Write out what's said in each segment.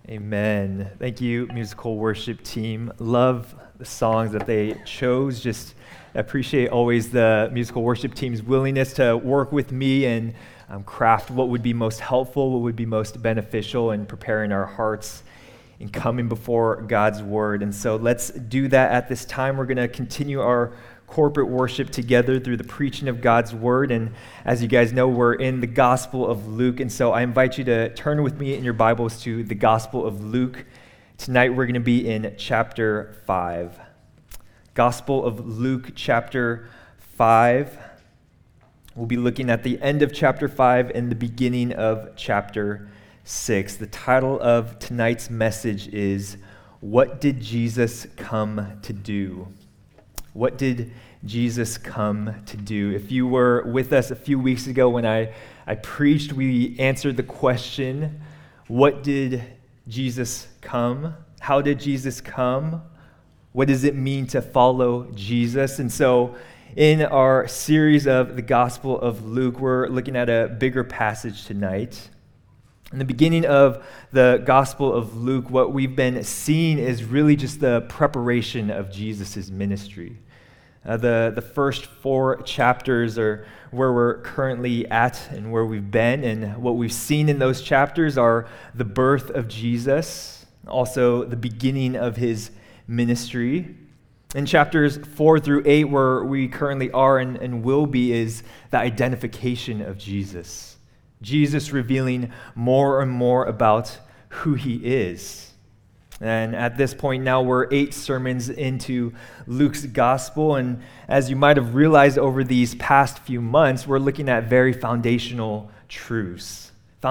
Amen. Thank you, musical worship team. Love the songs that they chose. Just appreciate always the musical worship team's willingness to work with me and craft what would be most helpful, what would be most beneficial in preparing our hearts and coming before God's word. And so let's do that at this time. We're going to continue our corporate worship together through the preaching of God's word. And as you guys know, we're in the Gospel of Luke. And so I invite you to turn with me in your Bibles to the Gospel of Luke. Tonight we're going to be in chapter 5. Gospel of Luke, chapter 5. We'll be looking at the end of chapter 5 and the beginning of chapter 6. The title of tonight's message is, What Did Jesus Come to Do? What did Jesus come to do? If you were with us a few weeks ago when I preached, we answered the question, what did Jesus come? How did Jesus come? What does it mean to follow Jesus? And so in our series of the Gospel of Luke, we're looking at a bigger passage tonight. In the beginning of the Gospel of Luke, what we've been seeing is really just the preparation of Jesus' ministry. The first 4 chapters are where we're currently at and where we've been, and what we've seen in those chapters are the birth of Jesus, also the beginning of his ministry. In chapters 4 through 8, where we currently are and will be, is the identification of Jesus. Jesus revealing more and more about who he is. And at this point now, we're 8 sermons into Luke's gospel. And as you might have realized over these past few months, we're looking at very foundational truths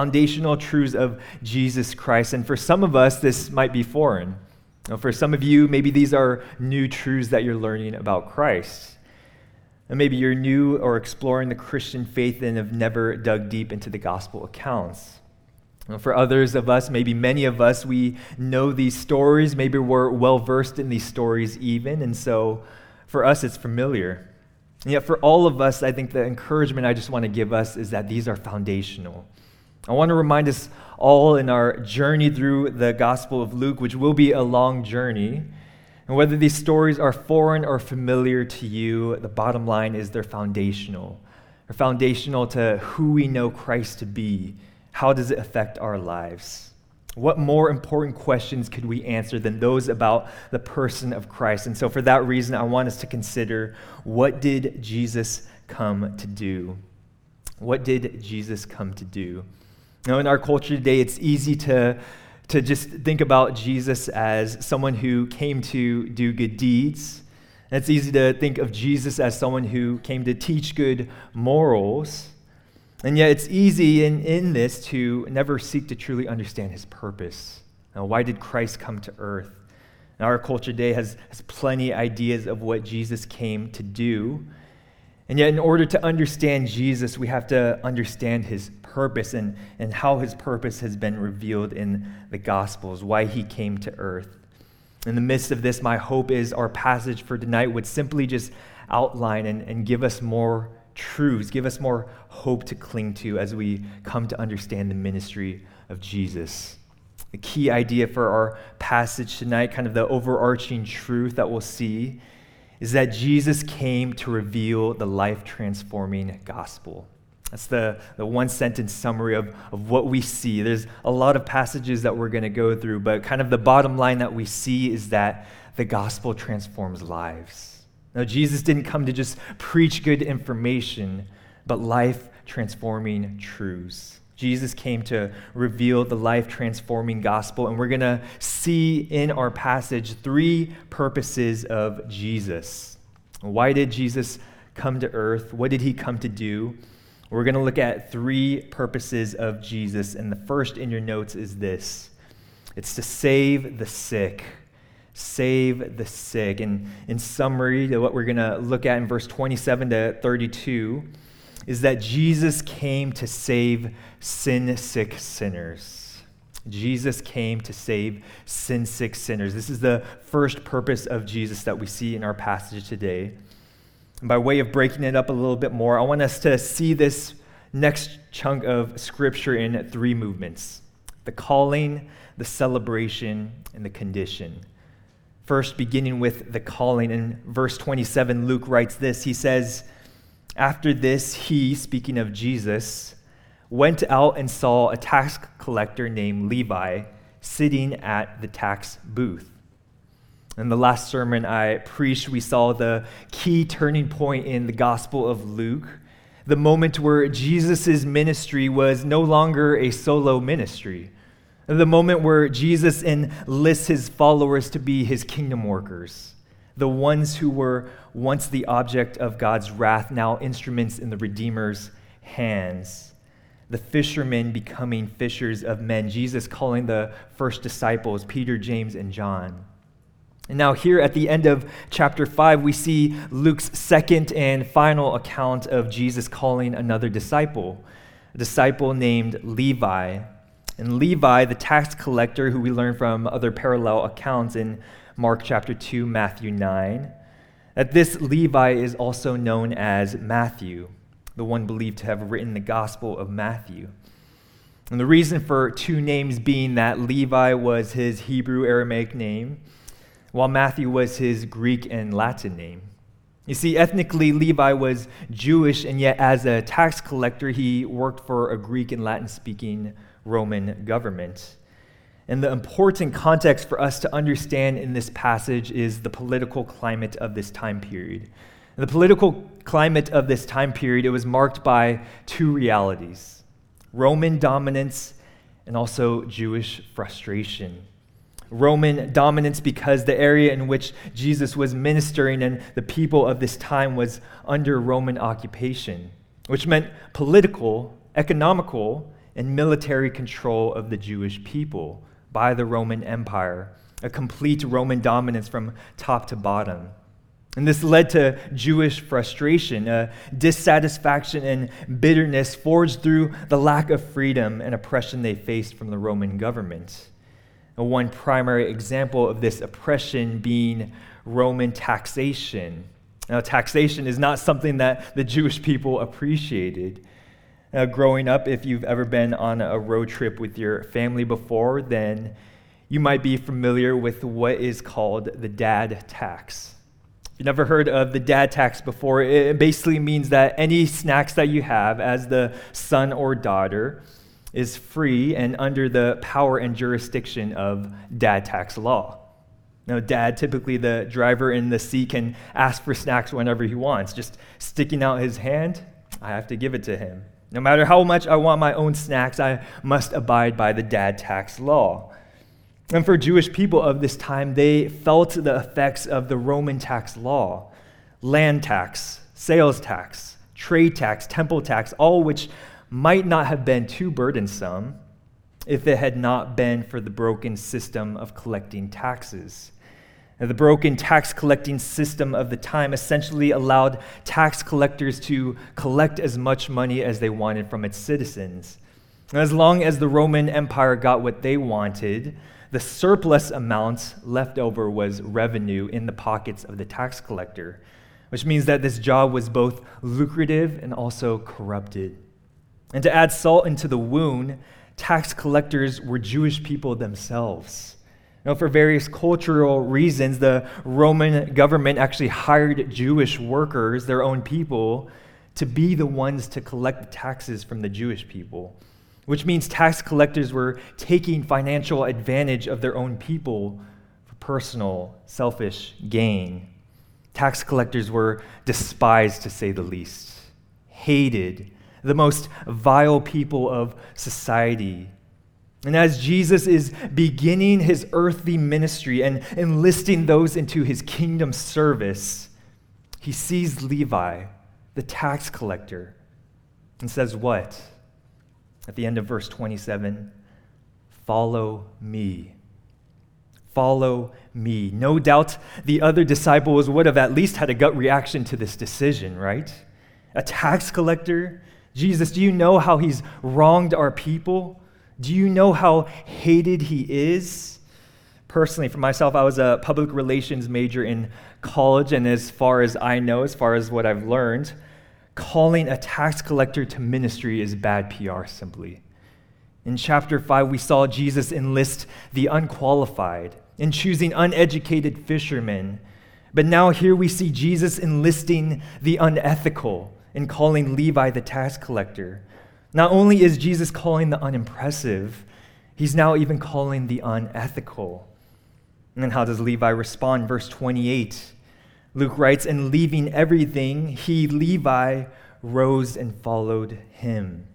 of Jesus Christ. And for some of us, this might be foreign. For some of you, maybe these are new truths that you're learning about Christ. And maybe you're new or exploring the Christian faith and have never dug deep into the gospel accounts. For others of us, maybe many of us, we know these stories. Maybe we're well-versed in these stories even. And so for us, it's familiar. And yet for all of us, I think the encouragement I just want to give us is that these are foundational. I want to remind us all in our journey through the Gospel of Luke, which will be a long journey, and whether these stories are foreign or familiar to you, the bottom line is they're foundational. They're foundational to who we know Christ to be. How does it affect our lives? What more important questions could we answer than those about the person of Christ? And so for that reason, I want us to consider, what did Jesus come to do? What did Jesus come to do? Now, in our culture today, it's easy to just think about Jesus as someone who came to do good deeds. And it's easy to think of Jesus as someone who came to teach good morals. And yet it's easy in this to never seek to truly understand his purpose. Now, why did Christ come to earth? And our culture today has plenty of ideas of what Jesus came to do. And yet in order to understand Jesus, we have to understand his purpose and how his purpose has been revealed in the Gospels, why he came to earth. In the midst of this, my hope is our passage for tonight would simply just outline and give us more truths, give us more hope to cling to as we come to understand the ministry of Jesus. The key idea for our passage tonight, kind of the overarching truth that we'll see, is that Jesus came to reveal the life-transforming gospel. That's the one-sentence summary of what we see. There's a lot of passages that we're going to go through, but kind of the bottom line that we see is that the gospel transforms lives. Now, Jesus didn't come to just preach good information, but life-transforming truths. Jesus came to reveal the life-transforming gospel, and we're going to see in our passage 3 purposes of Jesus. Why did Jesus come to earth? What did he come to do? We're going to look at 3 purposes of Jesus, and the first in your notes is this. It's to save the sick. Save the sick. And in summary, what we're going to look at in verse 27 to 32 is that Jesus came to save sin-sick sinners. Jesus came to save sin-sick sinners. This is the first purpose of Jesus that we see in our passage today. And by way of breaking it up a little bit more, I want us to see this next chunk of Scripture in 3 movements. the calling, the celebration, and the condition. First, beginning with the calling, in verse 27, Luke writes this. He says, "After this, he," speaking of Jesus, "went out and saw a tax collector named Levi sitting at the tax booth." In the last sermon I preached, we saw the key turning point in the Gospel of Luke, the moment where Jesus' ministry was no longer a solo ministry, the moment where Jesus enlists his followers to be his kingdom workers, the ones who were once the object of God's wrath, now instruments in the Redeemer's hands. The fishermen becoming fishers of men, Jesus calling the first disciples, Peter, James, and John. And now here at the end of chapter 5, we see Luke's second and final account of Jesus calling another disciple, a disciple named Levi. And Levi, the tax collector, who we learn from other parallel accounts in Mark chapter 2, Matthew 9, that this Levi is also known as Matthew, the one believed to have written the Gospel of Matthew. And the reason for two names being that Levi was his Hebrew Aramaic name, while Matthew was his Greek and Latin name. You see, ethnically, Levi was Jewish, and yet as a tax collector, he worked for a Greek and Latin-speaking Roman government. And the important context for us to understand in this passage is the political climate of this time period. The political climate of this time period, it was marked by two realities: Roman dominance and also Jewish frustration. Roman dominance because the area in which Jesus was ministering and the people of this time was under Roman occupation, which meant political, economical, and military control of the Jewish people by the Roman Empire, a complete Roman dominance from top to bottom. And this led to Jewish frustration, a dissatisfaction and bitterness forged through the lack of freedom and oppression they faced from the Roman government. And one primary example of this oppression being Roman taxation. Now, taxation is not something that the Jewish people appreciated. Growing up, if you've ever been on a road trip with your family before, then you might be familiar with what is called the dad tax. If you've never heard of the dad tax before, it basically means that any snacks that you have as the son or daughter is free and under the power and jurisdiction of dad tax law. Now, dad, typically the driver in the seat, can ask for snacks whenever he wants. Just sticking out his hand, I have to give it to him. No matter how much I want my own snacks, I must abide by the dad tax law. And for Jewish people of this time, they felt the effects of the Roman tax law: land tax, sales tax, trade tax, temple tax, all which might not have been too burdensome if it had not been for the broken system of collecting taxes. Now, the broken tax collecting system of the time essentially allowed tax collectors to collect as much money as they wanted from its citizens. And as long as the Roman Empire got what they wanted, the surplus amount left over was revenue in the pockets of the tax collector, which means that this job was both lucrative and also corrupted. And to add salt into the wound, tax collectors were Jewish people themselves. Now, for various cultural reasons, the Roman government actually hired Jewish workers, their own people, to be the ones to collect the taxes from the Jewish people, which means tax collectors were taking financial advantage of their own people for personal, selfish gain. Tax collectors were despised, to say the least, hated, the most vile people of society. And as Jesus is beginning his earthly ministry and enlisting those into his kingdom service, he sees Levi, the tax collector, and says what? At the end of verse 27, "Follow me." Follow me. No doubt the other disciples would have at least had a gut reaction to this decision, right? A tax collector? Jesus, do you know how he's wronged our people? Do you know how hated he is? Personally, for myself, I was a public relations major in college, and as far as I know, as far as what I've learned, calling a tax collector to ministry is bad PR simply. In chapter 5, we saw Jesus enlist the unqualified in choosing uneducated fishermen. But now here we see Jesus enlisting the unethical in calling Levi the tax collector. Not only is Jesus calling the unimpressive, he's now even calling the unethical. And then how does Levi respond? Verse 28, Luke writes, "And leaving everything, he, Levi, rose and followed him."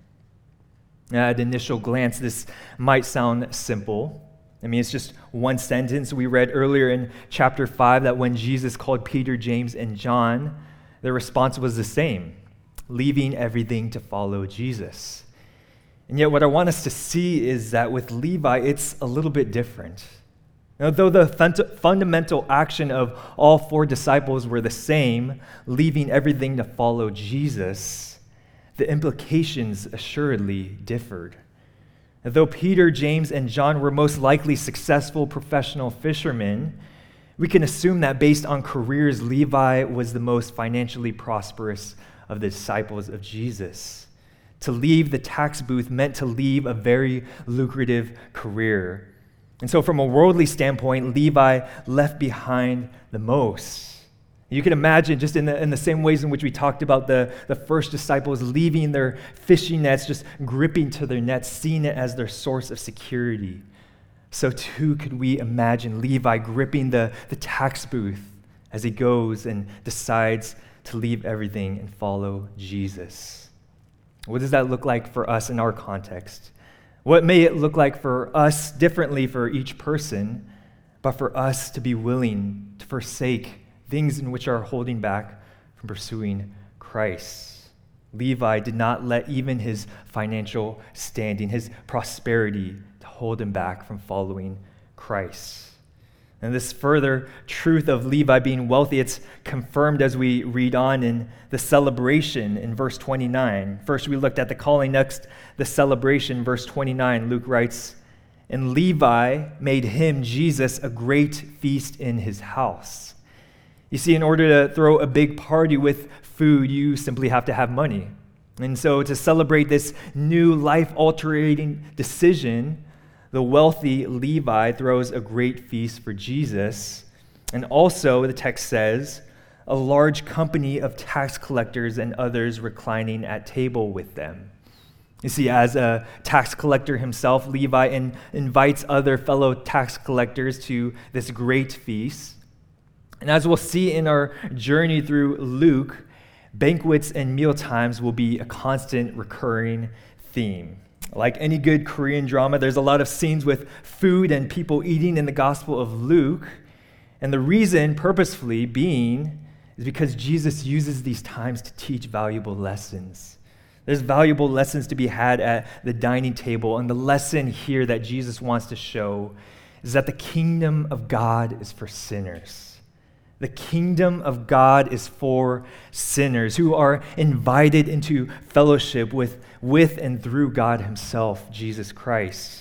At initial glance, this might sound simple. I mean, it's just one sentence. We read earlier in chapter 5 that when Jesus called Peter, James, and John, their response was the same, leaving everything to follow Jesus. And yet what I want us to see is that with Levi, it's a little bit different. Now, though the fundamental action of all four disciples were the same, leaving everything to follow Jesus, the implications assuredly differed. And though Peter, James, and John were most likely successful professional fishermen, we can assume that based on careers, Levi was the most financially prosperous of the disciples of Jesus. To leave the tax booth meant to leave a very lucrative career. And so from a worldly standpoint, Levi left behind the most. You can imagine just in the same ways in which we talked about the first disciples leaving their fishing nets, just gripping to their nets, seeing it as their source of security. So too could we imagine Levi gripping the tax booth as he goes and decides to leave everything and follow Jesus. What does that look like for us in our context? What may it look like for us differently for each person, but for us to be willing to forsake things in which are holding back from pursuing Christ? Levi did not let even his financial standing, his prosperity, to hold him back from following Christ. And this further truth of Levi being wealthy, it's confirmed as we read on in the celebration in verse 29. First, we looked at the calling, next, the celebration. Verse 29, Luke writes, "And Levi made him, Jesus, a great feast in his house." You see, in order to throw a big party with food, you simply have to have money. And so to celebrate this new life-altering decision, the wealthy Levi throws a great feast for Jesus. And also, the text says, a large company of tax collectors and others reclining at table with them. You see, as a tax collector himself, Levi invites other fellow tax collectors to this great feast. And as we'll see in our journey through Luke, banquets and meal times will be a constant recurring theme. Like any good Korean drama, there's a lot of scenes with food and people eating in the Gospel of Luke. And the reason, purposefully, being is because Jesus uses these times to teach valuable lessons. There's valuable lessons to be had at the dining table. And the lesson here that Jesus wants to show is that the kingdom of God is for sinners. The kingdom of God is for sinners who are invited into fellowship with and through God himself, Jesus Christ.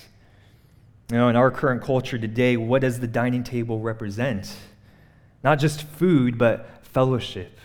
You know, in our current culture today, what does the dining table represent? Not just food, but fellowship,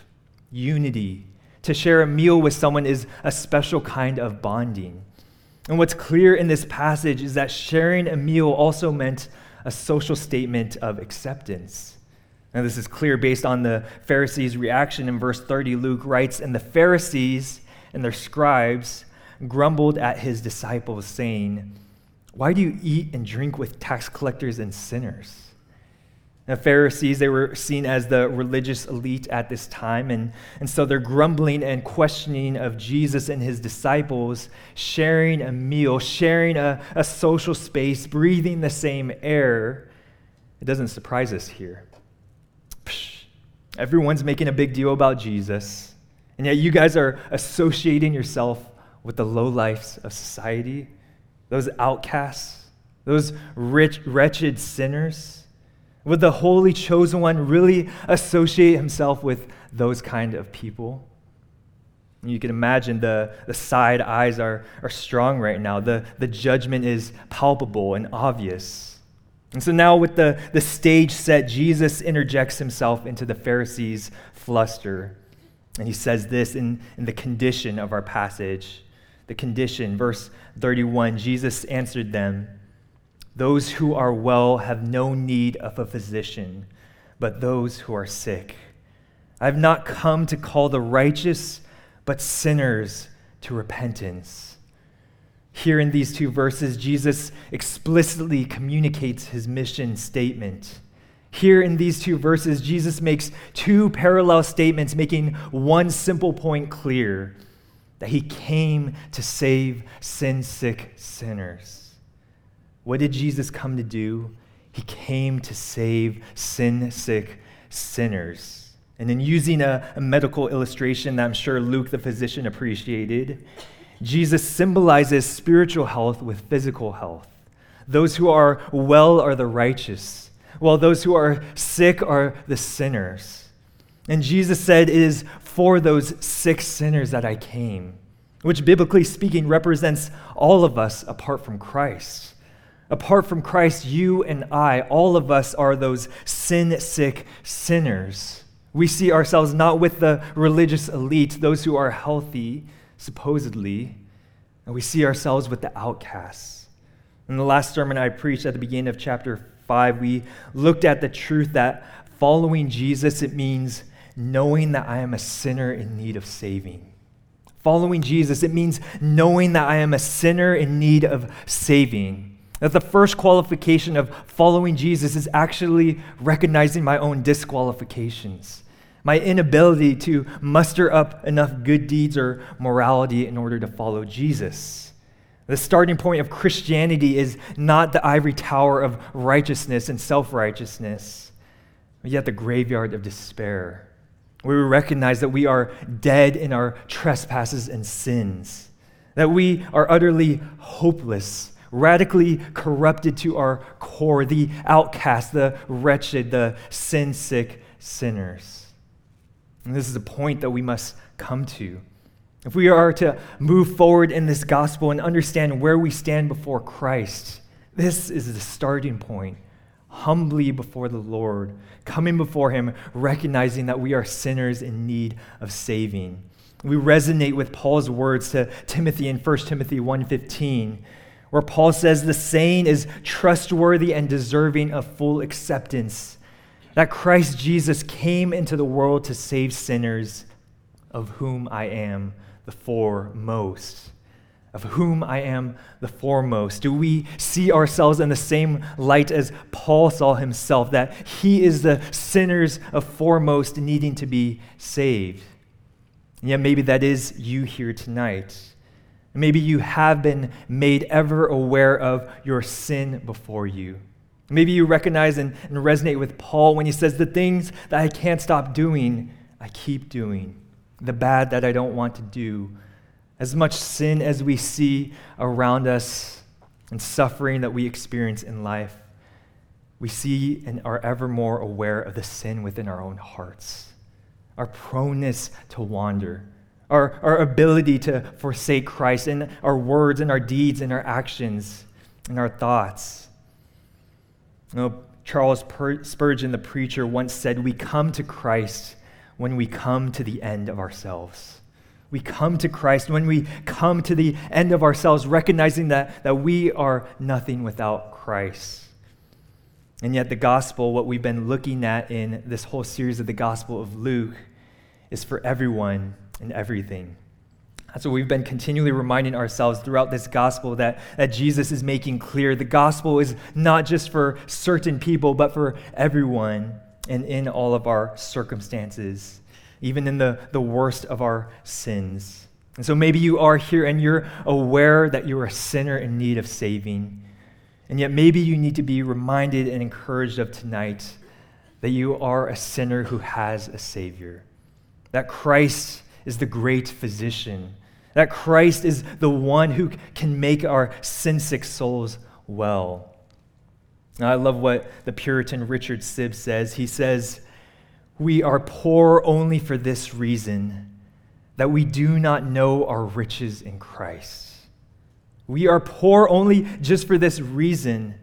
unity. To share a meal with someone is a special kind of bonding. And what's clear in this passage is that sharing a meal also meant a social statement of acceptance. Now, this is clear based on the Pharisees' reaction in verse 30. Luke writes, "And the Pharisees and their scribes grumbled at his disciples, saying, 'Why do you eat and drink with tax collectors and sinners?'" The Pharisees, they were seen as the religious elite at this time, and so their grumbling and questioning of Jesus and his disciples, sharing a meal, sharing a social space, breathing the same air, it doesn't surprise us here. Everyone's making a big deal about Jesus, and yet you guys are associating yourself with the lowlifes of society, those outcasts, those wretched sinners. Would the holy chosen one really associate himself with those kind of people? You can imagine the side eyes are strong right now. The judgment is palpable and obvious. And so now with the stage set, Jesus interjects himself into the Pharisees' fluster. And he says this in the condition of our passage. the condition. Verse 31, Jesus answered them, "Those who are well have no need of a physician, but those who are sick. I have not come to call the righteous, but sinners to repentance." Here in these two verses, Jesus explicitly communicates his mission statement. Here in these two verses, Jesus makes two parallel statements, making one simple point clear, that he came to save sin-sick sinners. What did Jesus come to do? He came to save sin-sick sinners. And in using a medical illustration that I'm sure Luke the physician appreciated, Jesus symbolizes spiritual health with physical health. Those who are well are the righteous, while those who are sick are the sinners. And Jesus said, "It is for those sick sinners that I came," which biblically speaking represents all of us apart from Christ. Apart from Christ, you and I, all of us are those sin-sick sinners. We see ourselves not with the religious elite, those who are healthy, supposedly, and we see ourselves with the outcasts. In the last sermon I preached at the beginning of chapter 5, we looked at the truth that following Jesus, it means knowing that I am a sinner in need of saving. Following Jesus, it means knowing that I am a sinner in need of saving. That the first qualification of following Jesus is actually recognizing my own disqualifications, my inability to muster up enough good deeds or morality in order to follow Jesus. The starting point of Christianity is not the ivory tower of righteousness and self-righteousness, but yet the graveyard of despair, where we recognize that we are dead in our trespasses and sins, that we are utterly hopeless, radically corrupted to our core, the outcast, the wretched, the sin-sick sinners. And this is a point that we must come to. If we are to move forward in this gospel and understand where we stand before Christ, this is the starting point. Humbly before the Lord, coming before him, recognizing that we are sinners in need of saving. We resonate with Paul's words to Timothy in 1 Timothy 1:15, where Paul says the saying is trustworthy and deserving of full acceptance, that Christ Jesus came into the world to save sinners, of whom I am the foremost. Of whom I am the foremost. Do we see ourselves in the same light as Paul saw himself, that he is the sinners of foremost needing to be saved? And yet maybe that is you here tonight. Maybe you have been made ever aware of your sin before you. Maybe you recognize and resonate with Paul when he says, the things that I can't stop doing, I keep doing. The bad that I don't want to do. As much sin as we see around us and suffering that we experience in life, we see and are ever more aware of the sin within our own hearts, our proneness to wander, our ability to forsake Christ in our words and our deeds and our actions and our thoughts. You know, Charles Spurgeon, the preacher, once said, "We come to Christ when we come to the end of ourselves." We come to Christ when we come to the end of ourselves, recognizing that we are nothing without Christ. And yet the gospel, what we've been looking at in this whole series of the Gospel of Luke, is for everyone and everything. That's what we've been continually reminding ourselves throughout this gospel, that Jesus is making clear. The gospel is not just for certain people, but for everyone and in all of our circumstances, even in the worst of our sins. And so maybe you are here and you're aware that you're a sinner in need of saving. And yet maybe you need to be reminded and encouraged of tonight that you are a sinner who has a Savior. That Christ is the great physician. That Christ is the one who can make our sin-sick souls well. Now, I love what the Puritan Richard Sibbes says. He says, "We are poor only for this reason, that we do not know our riches in Christ." We are poor only just for this reason,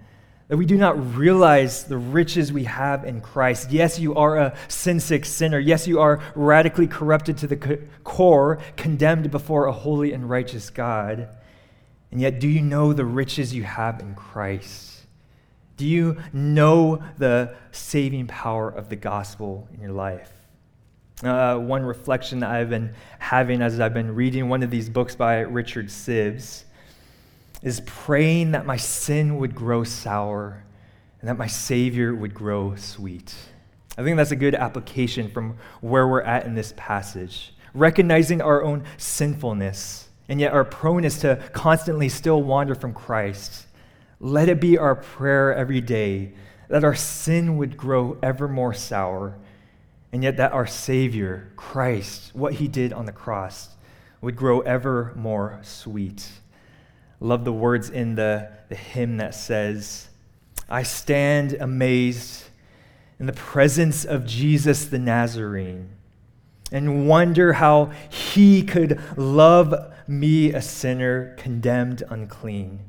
that we do not realize the riches we have in Christ. Yes, you are a sin-sick sinner. Yes, you are radically corrupted to the core, condemned before a holy and righteous God. And yet, do you know the riches you have in Christ? Do you know the saving power of the gospel in your life? One reflection that I've been having as I've been reading one of these books by Richard Sibbes is praying that my sin would grow sour and that my Savior would grow sweet. I think that's a good application from where we're at in this passage. Recognizing our own sinfulness and yet our proneness to constantly still wander from Christ. Let it be our prayer every day that our sin would grow ever more sour, and yet that our Savior, Christ, what he did on the cross, would grow ever more sweet. Love the words in the hymn that says, I stand amazed in the presence of Jesus the Nazarene and wonder how he could love me, a sinner condemned unclean.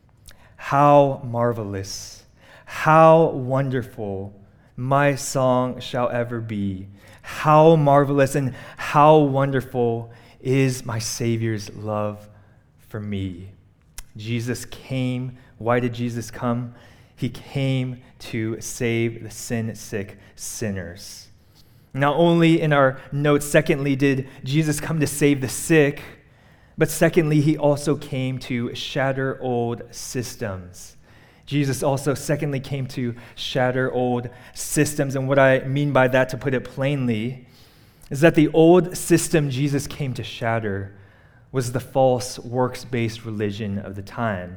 How marvelous, how wonderful my song shall ever be. How marvelous and how wonderful is my Savior's love for me. Jesus came. Why did Jesus come? He came to save the sin-sick sinners. Not only in our notes, secondly, did Jesus come to save the sick, but secondly, he also came to shatter old systems. Jesus also, secondly, came to shatter old systems. And what I mean by that, to put it plainly, is that the old system Jesus came to shatter was the false works-based religion of the time.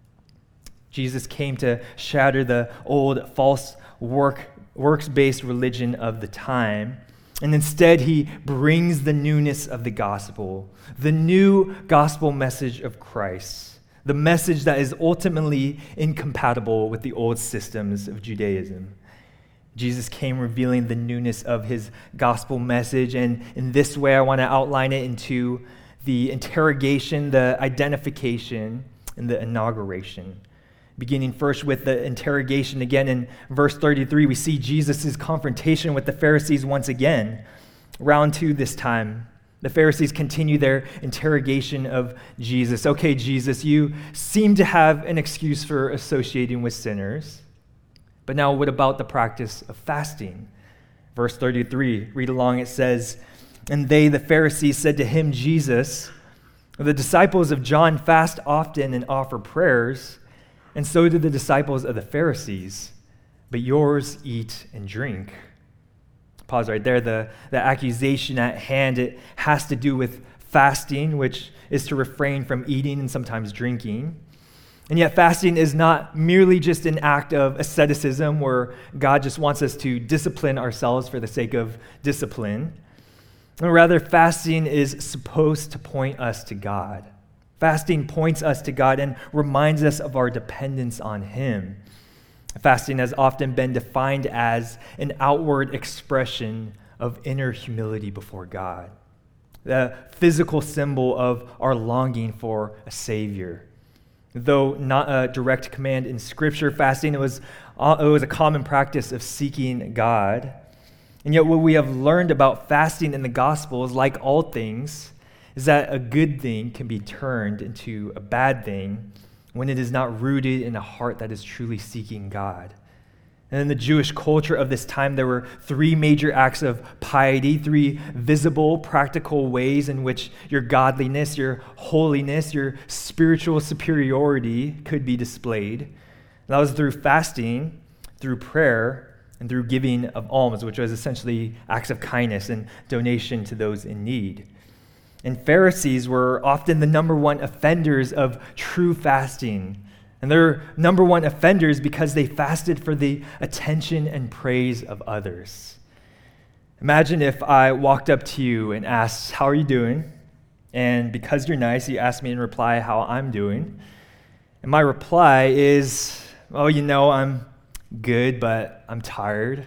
Jesus came to shatter the old false works-based religion of the time, and instead he brings the newness of the gospel, the new gospel message of Christ, the message that is ultimately incompatible with the old systems of Judaism. Jesus came revealing the newness of his gospel message, and in this way I want to outline it into the interrogation, the identification, and the inauguration. Beginning first with the interrogation, again in verse 33, we see Jesus' confrontation with the Pharisees once again. Round 2 this time, the Pharisees continue their interrogation of Jesus. Okay, Jesus, you seem to have an excuse for associating with sinners, but now what about the practice of fasting? Verse 33, read along, it says, and they, the Pharisees, said to him, Jesus, the disciples of John fast often and offer prayers, and so do the disciples of the Pharisees, but yours eat and drink. Pause right there. The accusation at hand, it has to do with fasting, which is to refrain from eating and sometimes drinking. And yet fasting is not merely just an act of asceticism where God just wants us to discipline ourselves for the sake of discipline. Rather, fasting is supposed to point us to God. Fasting points us to God and reminds us of our dependence on him. Fasting has often been defined as an outward expression of inner humility before God, the physical symbol of our longing for a Savior. Though not a direct command in Scripture, fasting it was a common practice of seeking God. And yet what we have learned about fasting in the Gospels, like all things, is that a good thing can be turned into a bad thing when it is not rooted in a heart that is truly seeking God. And in the Jewish culture of this time, there were 3 major acts of piety, 3 visible, practical ways in which your godliness, your holiness, your spiritual superiority could be displayed. And that was through fasting, through prayer, and through giving of alms, which was essentially acts of kindness and donation to those in need. And Pharisees were often the number one offenders of true fasting. And they're number one offenders because they fasted for the attention and praise of others. Imagine if I walked up to you and asked, how are you doing? And because you're nice, you asked me in reply how I'm doing. And my reply is, oh, I'm good, but I'm tired.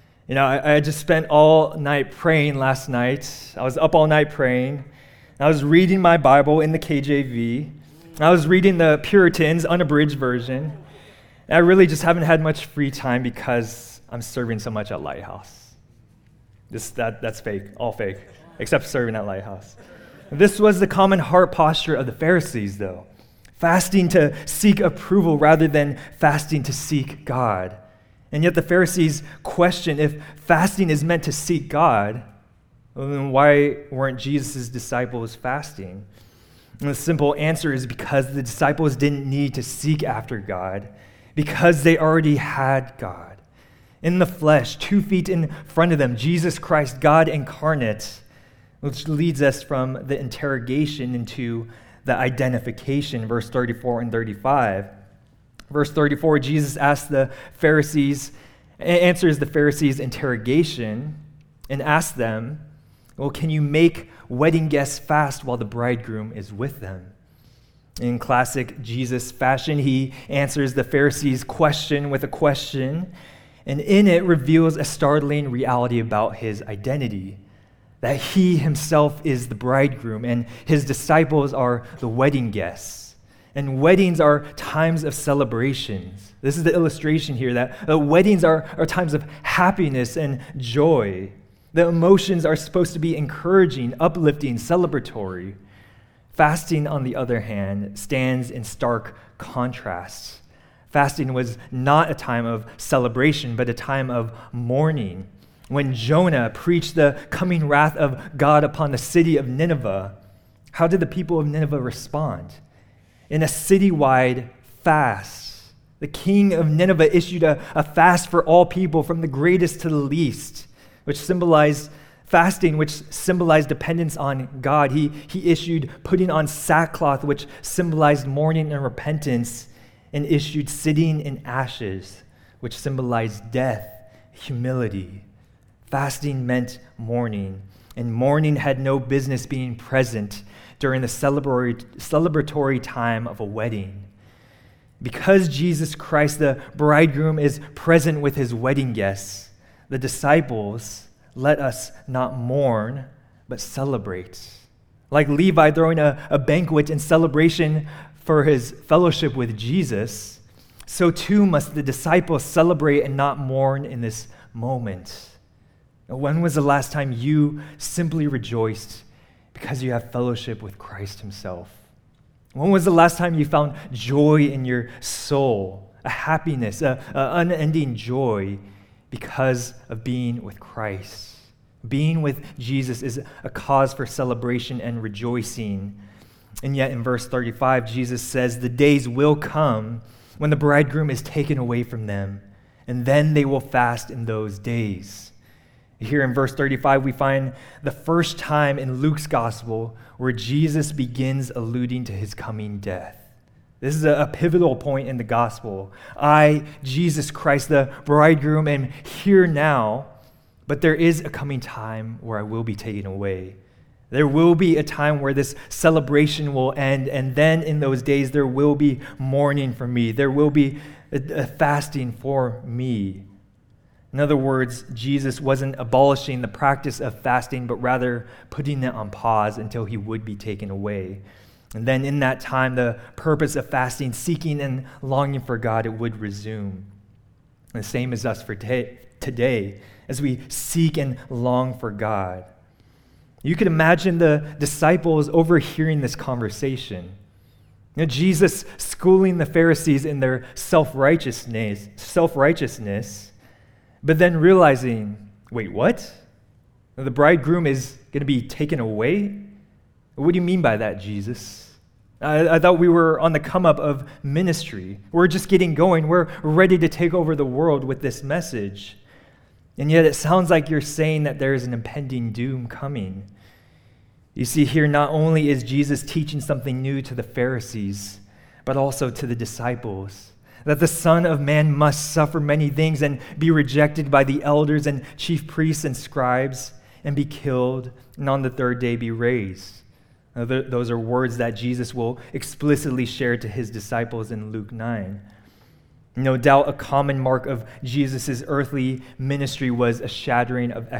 I just spent all night praying last night. I was up all night praying. I was reading my Bible in the KJV. I was reading the Puritans' unabridged version. And I really just haven't had much free time because I'm serving so much at Lighthouse. That's fake, all fake, except serving at Lighthouse. This was the common heart posture of the Pharisees, though. Fasting to seek approval rather than fasting to seek God. And yet the Pharisees question, if fasting is meant to seek God, well, then why weren't Jesus' disciples fasting? And the simple answer is because the disciples didn't need to seek after God, because they already had God. In the flesh, 2 feet in front of them, Jesus Christ, God incarnate, which leads us from the interrogation into the identification, verse 34 and 35. Verse 34, Jesus answers the Pharisees' interrogation and asks them, well, can you make wedding guests fast while the bridegroom is with them? In classic Jesus fashion, he answers the Pharisees' question with a question, and in it reveals a startling reality about his identity, that he himself is the bridegroom and his disciples are the wedding guests. And weddings are times of celebrations. This is the illustration here, that weddings are times of happiness and joy. The emotions are supposed to be encouraging, uplifting, celebratory. Fasting, on the other hand, stands in stark contrast. Fasting was not a time of celebration, but a time of mourning. When Jonah preached the coming wrath of God upon the city of Nineveh, how did the people of Nineveh respond? In a citywide fast. The king of Nineveh issued a fast for all people, from the greatest to the least, which symbolized fasting, which symbolized dependence on God. He issued putting on sackcloth, which symbolized mourning and repentance, and issued sitting in ashes, which symbolized death, humility. Fasting meant mourning, and mourning had no business being present during the celebratory time of a wedding. Because Jesus Christ, the bridegroom, is present with his wedding guests, the disciples let us not mourn, but celebrate. Like Levi throwing a banquet in celebration for his fellowship with Jesus, so too must the disciples celebrate and not mourn in this moment. When was the last time you simply rejoiced because you have fellowship with Christ himself? When was the last time you found joy in your soul, a happiness, an unending joy because of being with Christ? Being with Jesus is a cause for celebration and rejoicing. And yet in verse 35, Jesus says, the days will come when the bridegroom is taken away from them, and then they will fast in those days. Here in verse 35, we find the first time in Luke's gospel where Jesus begins alluding to his coming death. This is a pivotal point in the gospel. I, Jesus Christ, the bridegroom, am here now, but there is a coming time where I will be taken away. There will be a time where this celebration will end, and then in those days there will be mourning for me. There will be a fasting for me. In other words, Jesus wasn't abolishing the practice of fasting, but rather putting it on pause until he would be taken away. And then in that time, the purpose of fasting, seeking and longing for God, it would resume. And the same as us for today, as we seek and long for God. You could imagine the disciples overhearing this conversation. Jesus schooling the Pharisees in their self-righteousness, but then realizing, wait, what? The bridegroom is going to be taken away? What do you mean by that, Jesus? I thought we were on the come up of ministry. We're just getting going. We're ready to take over the world with this message. And yet it sounds like you're saying that there is an impending doom coming. You see, here not only is Jesus teaching something new to the Pharisees, but also to the disciples, that the Son of Man must suffer many things and be rejected by the elders and chief priests and scribes and be killed, and on the third day be raised. Those are words that Jesus will explicitly share to his disciples in Luke 9. No doubt a common mark of Jesus' earthly ministry was a shattering of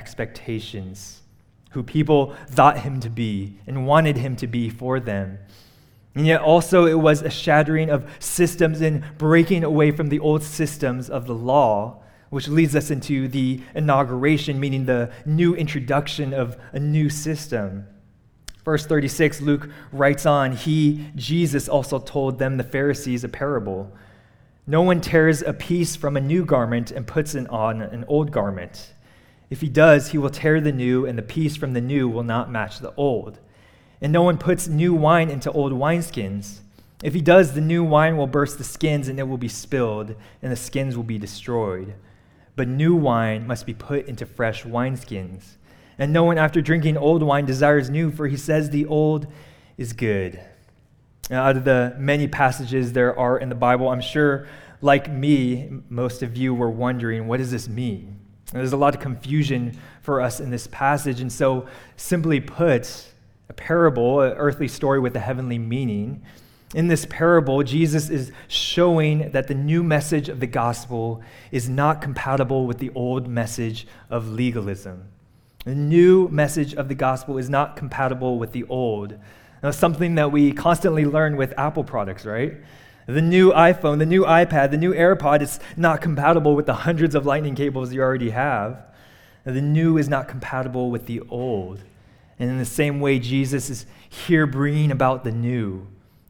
expectations, who people thought him to be and wanted him to be for them. And yet also it was a shattering of systems and breaking away from the old systems of the law, which leads us into the inauguration, meaning the new introduction of a new system. Verse 36, Luke writes on, he, Jesus, also told them, the Pharisees, a parable. No one tears a piece from a new garment and puts it on an old garment. If he does, he will tear the new, and the piece from the new will not match the old. And no one puts new wine into old wineskins. If he does, the new wine will burst the skins, and it will be spilled, and the skins will be destroyed. But new wine must be put into fresh wineskins. And no one, after drinking old wine, desires new, for he says the old is good. Now, out of the many passages there are in the Bible, I'm sure, like me, most of you were wondering, what does this mean? And there's a lot of confusion for us in this passage. And so, simply put, a parable, an earthly story with a heavenly meaning. In this parable, Jesus is showing that the new message of the gospel is not compatible with the old message of legalism. The new message of the gospel is not compatible with the old. Now, something that we constantly learn with Apple products, right? The new iPhone, the new iPad, the new AirPod, it's not compatible with the hundreds of lightning cables you already have. Now, the new is not compatible with the old. And in the same way, Jesus is here bringing about the new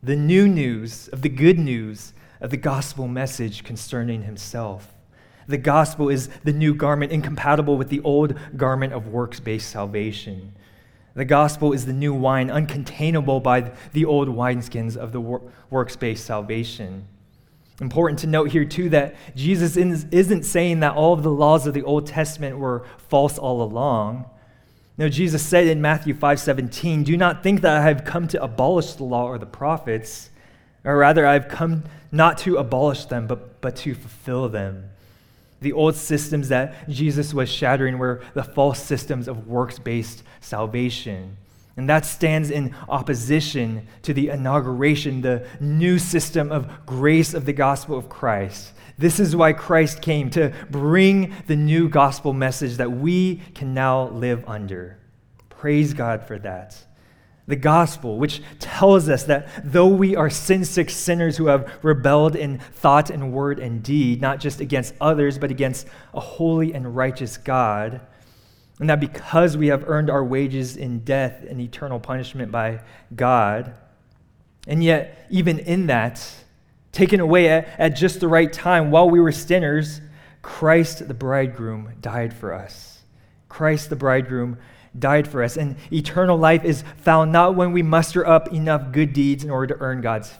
news of the good news of the gospel message concerning himself. The gospel is the new garment, incompatible with the old garment of works-based salvation. The gospel is the new wine, uncontainable by the old wineskins of the works-based salvation. Important to note here, too, that Jesus isn't saying that all of the laws of the Old Testament were false all along. No, Jesus said in Matthew 5:17, do not think that I have come to abolish the law or the prophets, or rather I have come not to abolish them, but to fulfill them. The old systems that Jesus was shattering were the false systems of works-based salvation. And that stands in opposition to the inauguration, the new system of grace of the gospel of Christ. This is why Christ came, to bring the new gospel message that we can now live under. Praise God for that. The gospel, which tells us that though we are sin-sick sinners who have rebelled in thought and word and deed, not just against others, but against a holy and righteous God, and that because we have earned our wages in death and eternal punishment by God, and yet even in that, taken away at just the right time while we were sinners, Christ the bridegroom died for us. Christ the bridegroom died for us. And eternal life is found not when we muster up enough good deeds in order to earn God's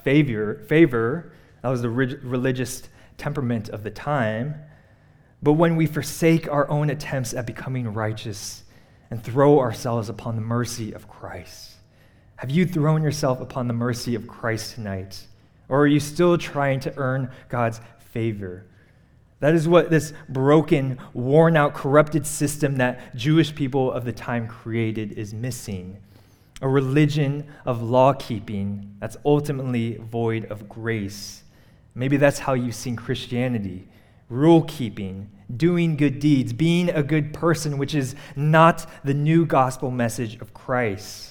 favor. That was the religious temperament of the time. But when we forsake our own attempts at becoming righteous and throw ourselves upon the mercy of Christ. Have you thrown yourself upon the mercy of Christ tonight? Or are you still trying to earn God's favor? That is what this broken, worn-out, corrupted system that Jewish people of the time created is missing. A religion of law-keeping that's ultimately void of grace. Maybe that's how you've seen Christianity. Rule-keeping, doing good deeds, being a good person, which is not the new gospel message of Christ.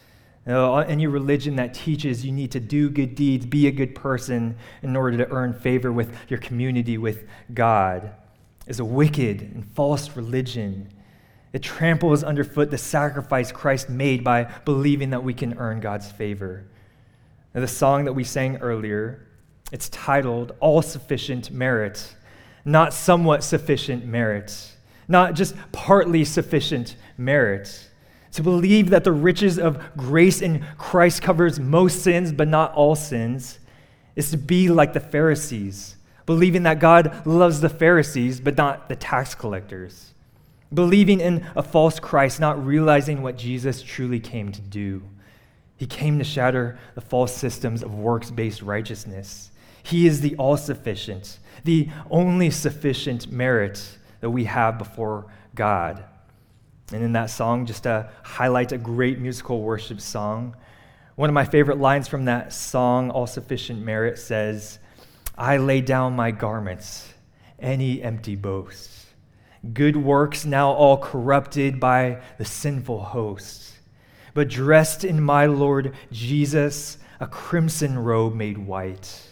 Any religion that teaches you need to do good deeds, be a good person in order to earn favor with your community, with God, is a wicked and false religion. It tramples underfoot the sacrifice Christ made by believing that we can earn God's favor. Now, the song that we sang earlier, it's titled All Sufficient Merit, not somewhat sufficient merit, not just partly sufficient merit. To believe that the riches of grace in Christ covers most sins, but not all sins, is to be like the Pharisees, believing that God loves the Pharisees, but not the tax collectors. Believing in a false Christ, not realizing what Jesus truly came to do. He came to shatter the false systems of works-based righteousness. He is the all-sufficient, the only sufficient merit that we have before God. And in that song, just to highlight a great musical worship song, one of my favorite lines from that song, All Sufficient Merit, says, I lay down my garments, any empty boast. Good works now all corrupted by the sinful host. But dressed in my Lord Jesus, a crimson robe made white.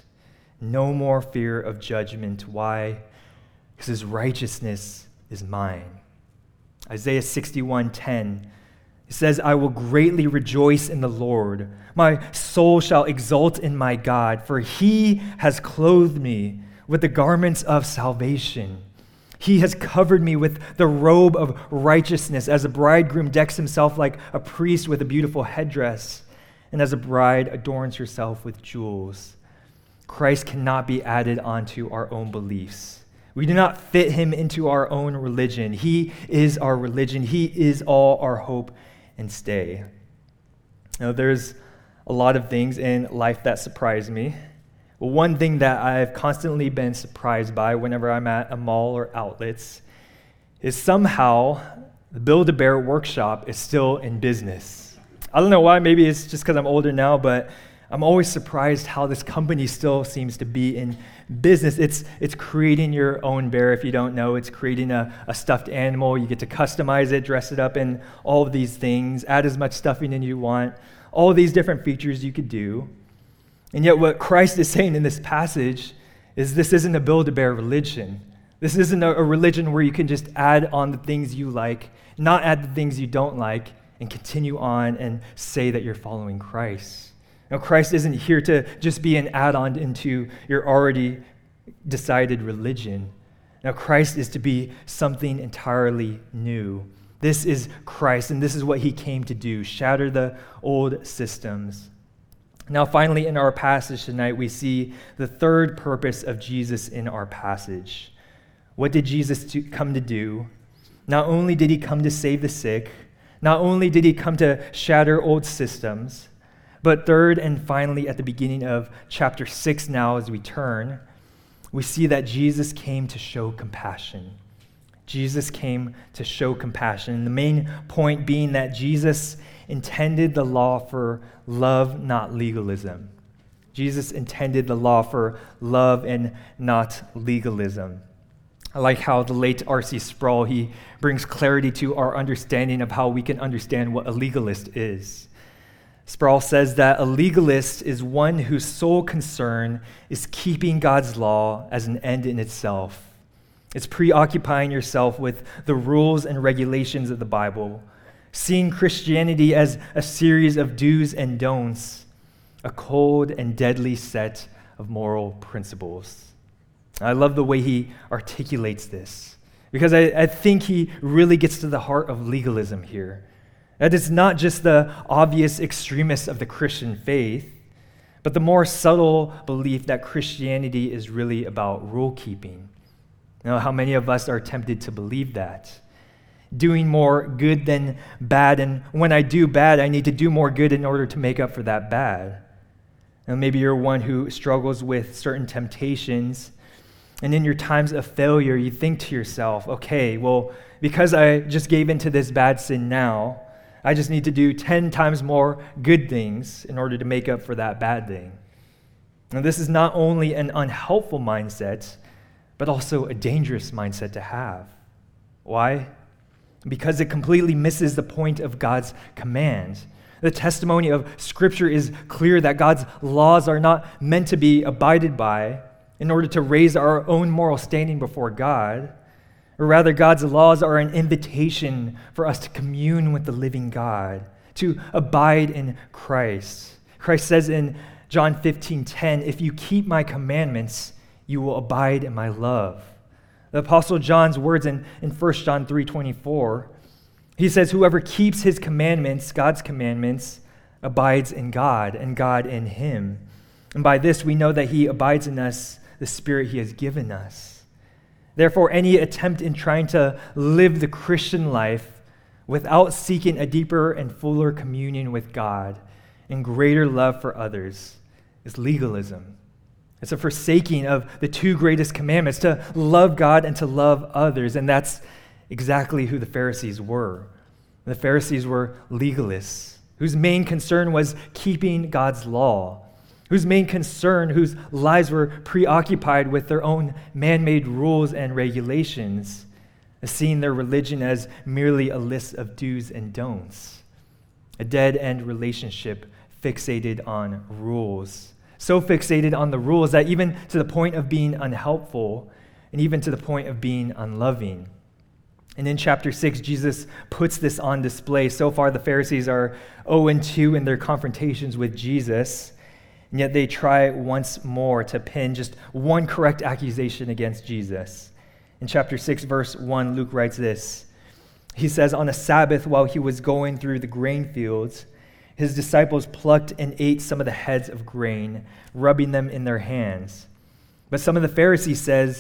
No more fear of judgment. Why? Because his righteousness is mine. Isaiah 61:10, it says, I will greatly rejoice in the Lord. My soul shall exult in my God, for he has clothed me with the garments of salvation. He has covered me with the robe of righteousness, as a bridegroom decks himself like a priest with a beautiful headdress, and as a bride adorns herself with jewels. Christ cannot be added onto our own beliefs. We do not fit him into our own religion. He is our religion. He is all our hope and stay. Now, there's a lot of things in life that surprise me. But one thing that I've constantly been surprised by whenever I'm at a mall or outlets is somehow the Build-A-Bear workshop is still in business. I don't know why. Maybe it's just because I'm older now, but I'm always surprised how this company still seems to be in business. It's creating your own bear. If you don't know, it's creating a stuffed animal. You get to customize it, dress it up in all of these things, add as much stuffing as you want, all these different features you could do. And yet what Christ is saying in this passage is this isn't a Build-A-Bear religion. This isn't a religion where you can just add on the things you like, not add the things you don't like, and continue on and say that you're following Christ. Now, Christ isn't here to just be an add-on into your already decided religion. Now, Christ is to be something entirely new. This is Christ, and this is what he came to do, shatter the old systems. Now, finally, in our passage tonight, we see the third purpose of Jesus in our passage. What did Jesus come to do? Not only did he come to save the sick, not only did he come to shatter old systems, but third and finally, at the beginning of chapter 6 now, as we turn, we see that Jesus came to show compassion. Jesus came to show compassion. And the main point being that Jesus intended the law for love, not legalism. Jesus intended the law for love and not legalism. I like how the late R.C. Sproul, he brings clarity to our understanding of how we can understand what a legalist is. Sproul says that a legalist is one whose sole concern is keeping God's law as an end in itself. It's preoccupying yourself with the rules and regulations of the Bible, seeing Christianity as a series of do's and don'ts, a cold and deadly set of moral principles. I love the way he articulates this, because I think he really gets to the heart of legalism here. That it's not just the obvious extremists of the Christian faith, but the more subtle belief that Christianity is really about rule keeping. You know, how many of us are tempted to believe that? Doing more good than bad, and when I do bad, I need to do more good in order to make up for that bad. And maybe you're one who struggles with certain temptations, and in your times of failure, you think to yourself, okay, well, because I just gave into this bad sin now, I just need to do 10 times more good things in order to make up for that bad thing. And this is not only an unhelpful mindset, but also a dangerous mindset to have. Why? Because it completely misses the point of God's command. The testimony of Scripture is clear that God's laws are not meant to be abided by in order to raise our own moral standing before God. Or rather, God's laws are an invitation for us to commune with the living God, to abide in Christ. Christ says in John 15:10, if you keep my commandments, you will abide in my love. The Apostle John's words in 1 John 3:24, he says, whoever keeps his commandments, God's commandments, abides in God, and God in him. And by this we know that he abides in us, the Spirit he has given us. Therefore, any attempt in trying to live the Christian life without seeking a deeper and fuller communion with God and greater love for others is legalism. It's a forsaking of the two greatest commandments, to love God and to love others, and that's exactly who the Pharisees were. The Pharisees were legalists, whose main concern was keeping God's law, whose main concern, whose lives were preoccupied with their own man-made rules and regulations, seeing their religion as merely a list of do's and don'ts, a dead-end relationship fixated on rules. So fixated on the rules that even to the point of being unhelpful and even to the point of being unloving. And in chapter 6, Jesus puts this on display. So far, the Pharisees are 0-2 in their confrontations with Jesus, and yet they try once more to pin just one correct accusation against Jesus. In chapter 6, verse 1, Luke writes this. He says, "On a Sabbath, while he was going through the grain fields, his disciples plucked and ate some of the heads of grain, rubbing them in their hands. But some of the Pharisees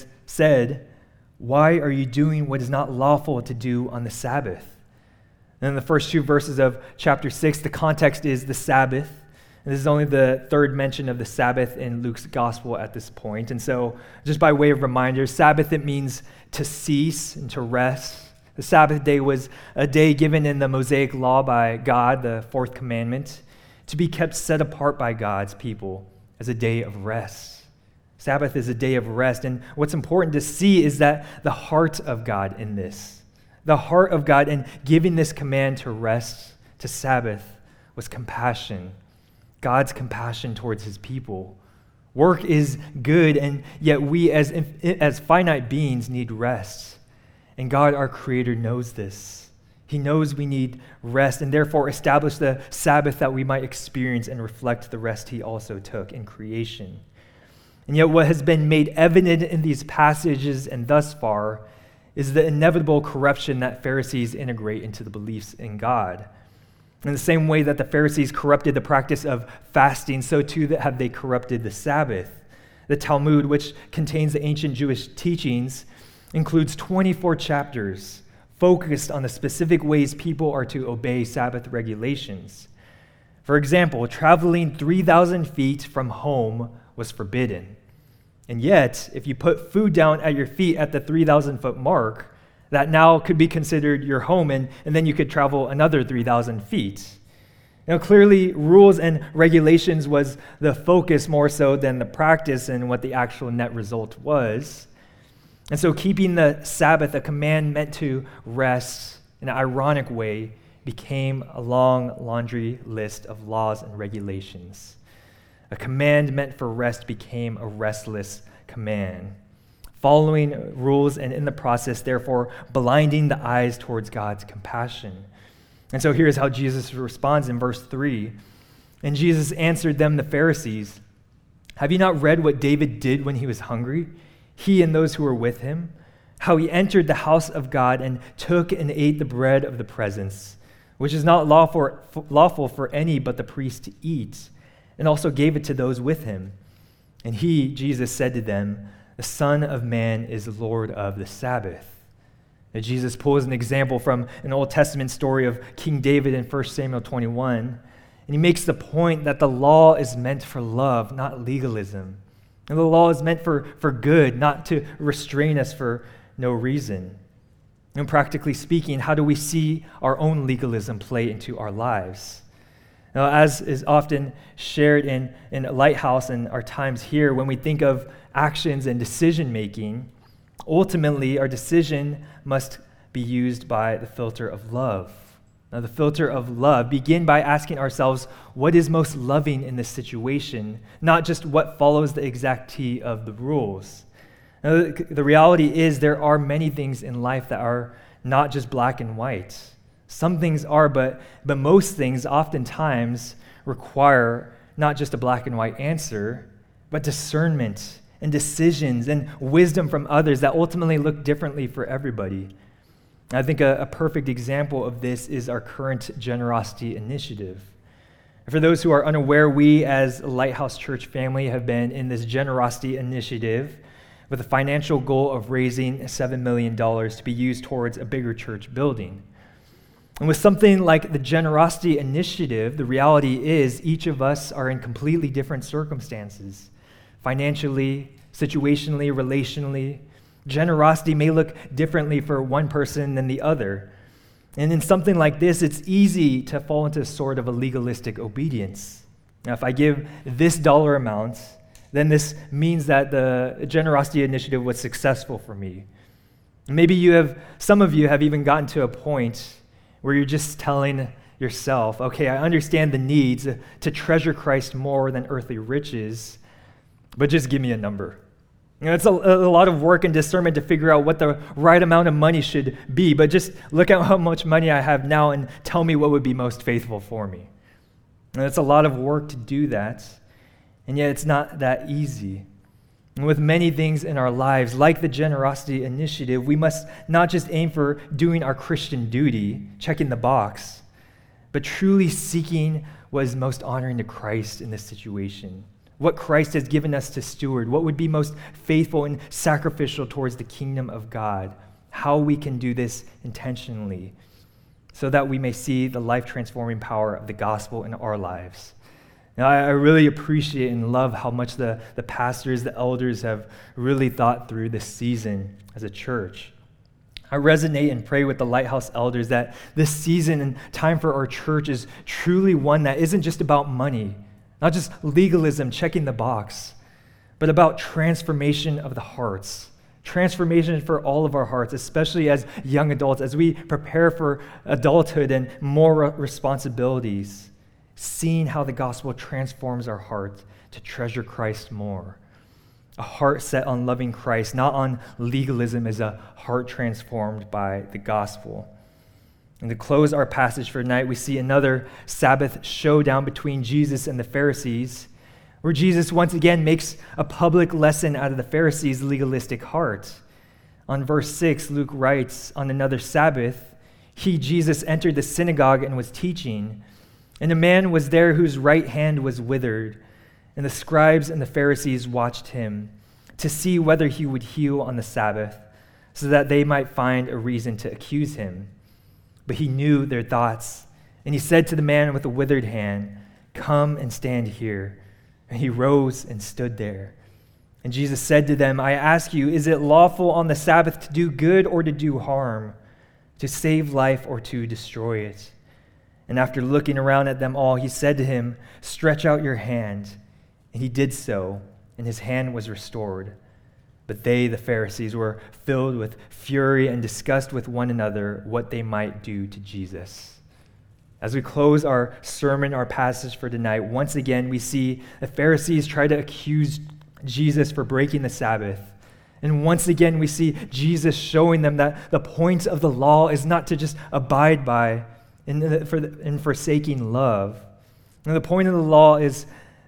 said, 'Why are you doing what is not lawful to do on the Sabbath?'" And in the first 2 verses of chapter 6, the context is the Sabbath. And this is only the third mention of the Sabbath in Luke's gospel at this point. And so, just by way of reminder, Sabbath, it means to cease and to rest. The Sabbath day was a day given in the Mosaic law by God, the fourth commandment, to be kept set apart by God's people as a day of rest. Sabbath is a day of rest. And what's important to see is that the heart of God in this, the heart of God in giving this command to rest, to Sabbath, was compassion. God's compassion towards his people. Work is good, and yet we as finite beings need rest. And God, our Creator, knows this. He knows we need rest, and therefore established the Sabbath that we might experience and reflect the rest he also took in creation. And yet what has been made evident in these passages and thus far is the inevitable corruption that Pharisees integrate into the beliefs in God. In the same way that the Pharisees corrupted the practice of fasting, so too have they corrupted the Sabbath. The Talmud, which contains the ancient Jewish teachings, includes 24 chapters focused on the specific ways people are to obey Sabbath regulations. For example, traveling 3,000 feet from home was forbidden. And yet, if you put food down at your feet at the 3,000-foot mark, that now could be considered your home, and then you could travel another 3,000 feet. Now, clearly, rules and regulations was the focus more so than the practice and what the actual net result was. And so keeping the Sabbath, a command meant to rest, in an ironic way, became a long laundry list of laws and regulations. A command meant for rest became a restless command. Following rules and in the process, therefore, blinding the eyes towards God's compassion. And so here's how Jesus responds in verse 3. "And Jesus answered them, the Pharisees, 'Have you not read what David did when he was hungry, he and those who were with him? How he entered the house of God and took and ate the bread of the presence, which is not lawful for any but the priest to eat, and also gave it to those with him. And he,' Jesus, said to them, 'The Son of Man is Lord of the Sabbath.'" Now, Jesus pulls an example from an Old Testament story of King David in 1 Samuel 21, and he makes the point that the law is meant for love, not legalism. And the law is meant for good, not to restrain us for no reason. And practically speaking, how do we see our own legalism play into our lives? Now, as is often shared in Lighthouse and our times here, when we think of actions and decision-making, ultimately our decision must be used by the filter of love. Now, the filter of love, begin by asking ourselves what is most loving in this situation, not just what follows the exactity of the rules. Now, the reality is there are many things in life that are not just black and white. Some things are, but most things oftentimes require not just a black and white answer, but discernment and decisions and wisdom from others that ultimately look differently for everybody. I think a perfect example of this is our current generosity initiative. For those who are unaware, we as a Lighthouse Church family have been in this generosity initiative with a financial goal of raising $7 million to be used towards a bigger church building. And with something like the generosity initiative, the reality is each of us are in completely different circumstances, financially, situationally, relationally. Generosity may look differently for one person than the other. And in something like this, it's easy to fall into sort of a legalistic obedience. Now, if I give this dollar amount, then this means that the generosity initiative was successful for me. Maybe some of you have even gotten to a point where you're just telling yourself. Okay, I understand the needs to treasure Christ more than earthly riches, but just give me a number. It's a lot of work and discernment to figure out what the right amount of money should be, but just look at how much money I have now and tell me what would be most faithful for me. And it's a lot of work to do that, and yet it's not that easy. And with many things in our lives, like the Generosity Initiative, we must not just aim for doing our Christian duty, checking the box, but truly seeking what is most honoring to Christ in this situation. What Christ has given us to steward, what would be most faithful and sacrificial towards the kingdom of God, how we can do this intentionally, so that we may see the life-transforming power of the gospel in our lives. Now, I really appreciate and love how much the pastors, the elders have really thought through this season as a church. I resonate and pray with the Lighthouse elders that this season and time for our church is truly one that isn't just about money, not just legalism, checking the box, but about transformation of the hearts, transformation for all of our hearts, especially as young adults, as we prepare for adulthood and more responsibilities, seeing how the gospel transforms our heart to treasure Christ more. A heart set on loving Christ, not on legalism, is a heart transformed by the gospel. And to close our passage for tonight, we see another Sabbath showdown between Jesus and the Pharisees, where Jesus once again makes a public lesson out of the Pharisees' legalistic heart. On verse 6, Luke writes, "On another Sabbath, he, Jesus, entered the synagogue and was teaching. And a man was there whose right hand was withered. And the scribes and the Pharisees watched him to see whether he would heal on the Sabbath, so that they might find a reason to accuse him. But he knew their thoughts, and he said to the man with the withered hand, 'Come and stand here.' And he rose and stood there. And Jesus said to them, 'I ask you, is it lawful on the Sabbath to do good or to do harm, to save life or to destroy it?' And after looking around at them all, he said to him, 'Stretch out your hand.' And he did so, and his hand was restored. But they, the Pharisees, were filled with fury and discussed with one another what they might do to Jesus." As we close our sermon, our passage for tonight, once again we see the Pharisees try to accuse Jesus for breaking the Sabbath. And once again we see Jesus showing them that the point of the law is not to just abide by in forsaking love. And the point of the law is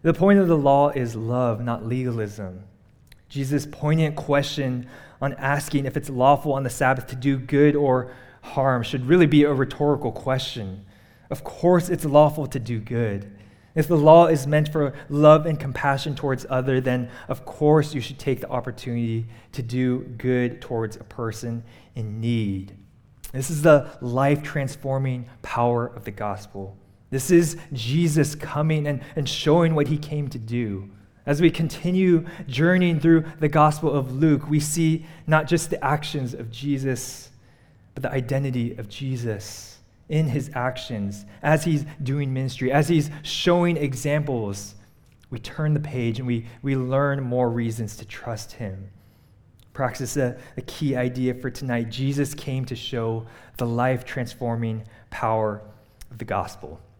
love, not legalism. Jesus' poignant question on asking if it's lawful on the Sabbath to do good or harm should really be a rhetorical question. Of course it's lawful to do good. If the law is meant for love and compassion towards others, then of course you should take the opportunity to do good towards a person in need. This is the life-transforming power of the gospel. This is Jesus coming and showing what he came to do. As we continue journeying through the Gospel of Luke, we see not just the actions of Jesus, but the identity of Jesus in his actions as he's doing ministry, as he's showing examples. We turn the page and we learn more reasons to trust him. Practice a key idea for tonight. Jesus came to show the life-transforming power of the gospel.